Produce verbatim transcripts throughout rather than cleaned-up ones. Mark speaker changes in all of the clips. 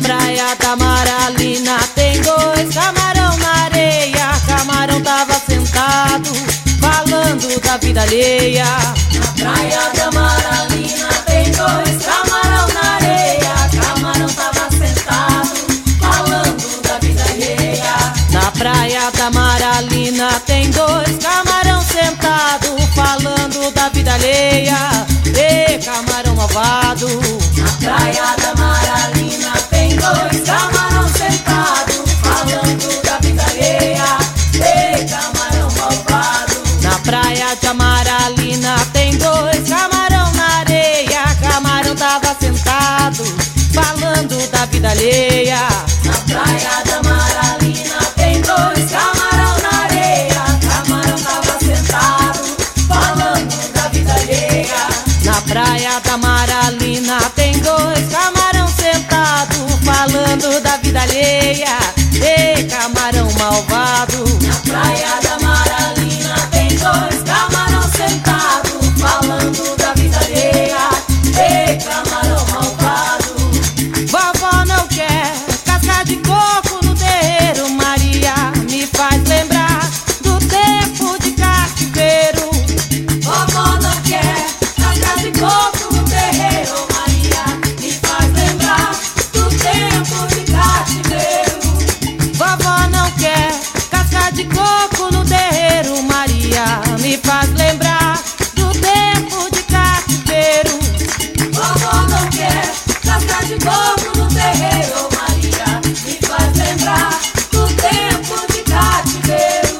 Speaker 1: praia da Maralina tem dois camarão na areia. Camarão tava sentado falando da vida alheia.
Speaker 2: Na praia da Maralina tem dois camarão na areia. Camarão tava sentado falando da vida alheia.
Speaker 1: Na praia da Maralina tem dois camarão sentado falando da vida alheia. Ê, camarão malvado.
Speaker 2: Na praia da Maralina tem dois camarão sentado falando da vida alheia. Ei, camarão malvado.
Speaker 1: Na praia de Maralina tem dois camarão na areia. Camarão tava sentado falando da vida alheia.
Speaker 2: Na praia da Maralina tem dois camarão na areia. Camarão tava sentado falando da vida alheia.
Speaker 1: Na praia da Maralina tem dois camarão sentado falando da vida alheia. Ei, camarão malvado.
Speaker 2: Na praia da Maralina tem dois camarão sentado falando da vida alheia. Ei, camarão malvado.
Speaker 1: Vovó não quer casca de coco no terreiro. Maria me faz lembrar do tempo de cativeiro.
Speaker 2: Vovó não quer casca de coco no terreiro. Maria me faz lembrar do tempo de cativeiro.
Speaker 1: Vovó não quer casca de coco no terreiro. Maria me faz lembrar do tempo de cativeiro.
Speaker 2: Vovó não quer casca de coco no terreiro. Maria me faz lembrar do tempo de cativeiro.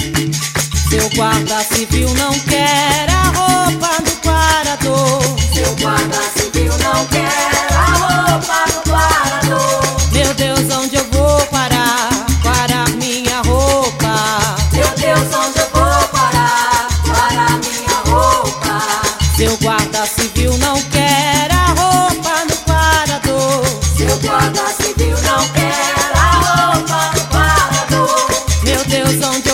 Speaker 1: Seu guarda civil não quer a roupa do parador.
Speaker 2: Seu guarda civil não quer a roupa do parador.
Speaker 1: Meu Deus, onde eu vou parar? Parar minha roupa.
Speaker 2: Meu Deus, onde eu vou parar? Para minha roupa.
Speaker 1: Seu guarda civil não quer a roupa do parador.
Speaker 2: Seu guarda civil não quer a roupa do parador.
Speaker 1: Meu Deus, onde